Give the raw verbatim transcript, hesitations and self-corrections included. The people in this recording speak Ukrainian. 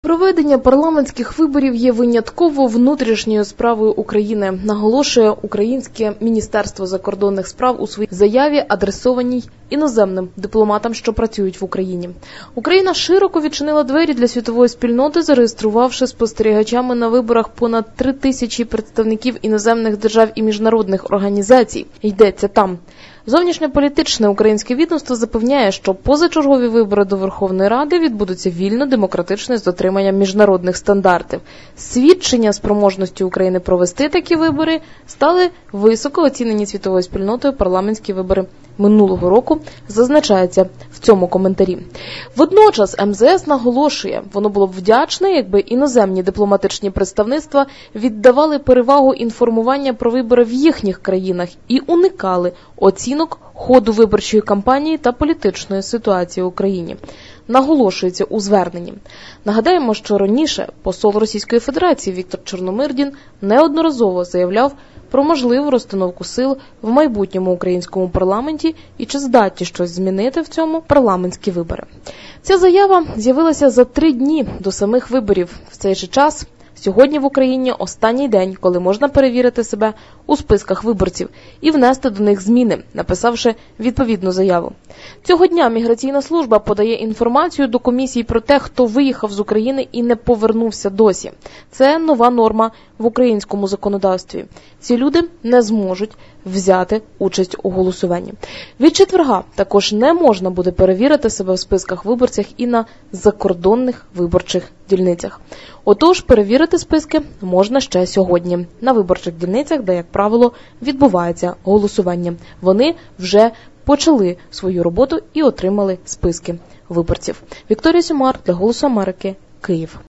Проведення парламентських виборів є винятково внутрішньою справою України, наголошує Українське Міністерство закордонних справ у своїй заяві, адресованій іноземним дипломатам, що працюють в Україні. Україна широко відчинила двері для світової спільноти, зареєструвавши спостерігачами на виборах понад три тисячі представників іноземних держав і міжнародних організацій. Йдеться там. Зовнішньополітичне українське відомство запевняє, що позачергові вибори до Верховної Ради відбудуться вільно, демократично і з дотриманням міжнародних стандартів. Свідчення спроможності України провести такі вибори стали високо оцінені світовою спільнотою парламентські вибори минулого року, зазначається в цьому коментарі. Водночас ем зе ес наголошує, воно було б вдячне, якби іноземні дипломатичні представництва віддавали перевагу інформування про вибори в їхніх країнах і уникали оцінок ходу виборчої кампанії та політичної ситуації в Україні. Наголошується у зверненні. Нагадаємо, що раніше посол Російської Федерації Віктор Чорномирдін неодноразово заявляв про можливу розстановку сил в майбутньому українському парламенті і чи здатні щось змінити в цьому парламентські вибори. Ця заява з'явилася за три дні до самих виборів. В цей же час сьогодні в Україні останній день, коли можна перевірити себе у списках виборців і внести до них зміни, написавши відповідну заяву. Цього дня Міграційна служба подає інформацію до комісії про те, хто виїхав з України і не повернувся досі. Це нова норма в українському законодавстві. Ці люди не зможуть взяти участь у голосуванні. Від четверга також не можна буде перевірити себе в списках виборців і на закордонних виборчих дільницях. Отож, перевірити списки можна ще сьогодні на виборчих дільницях, де, як правило, відбувається голосування. Вони вже почали свою роботу і отримали списки виборців. Вікторія Сюмар для «Голосу Америки», Київ.